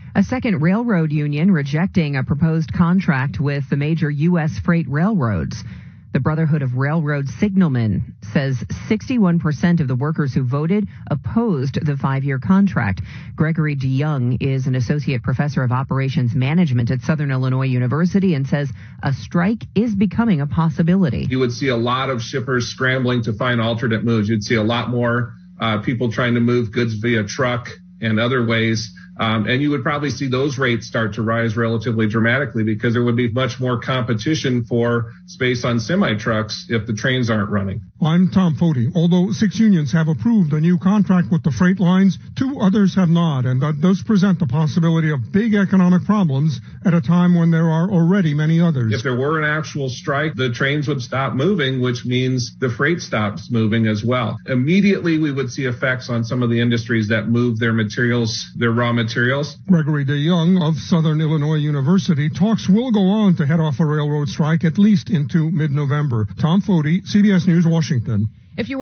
A second railroad union rejecting a proposed contract with the major U.S. freight railroads. The Brotherhood of Railroad Signalmen says 61% of the workers who voted opposed the 5-year contract. Gregory DeYoung is an associate professor of operations management at Southern Illinois University and says a strike is becoming a possibility. You would see a lot of shippers scrambling to find alternate moves. You'd see a lot more people trying to move goods via truck and other ways. And you would probably see those rates start to rise relatively dramatically because there would be much more competition for space on semi-trucks if the trains aren't running. I'm Tom Foti. Although 6 unions have approved a new contract with the freight lines, 2 others have not, and that does present the possibility of big economic problems at a time when there are already many others. If there were an actual strike, the trains would stop moving, which means the freight stops moving as well. Immediately, we would see effects on some of the industries that move their materials, their raw materials. Gregory DeYoung of Southern Illinois University. Talks will go on to head off a railroad strike at least into mid-November. Tom Foti, CBS News, Washington.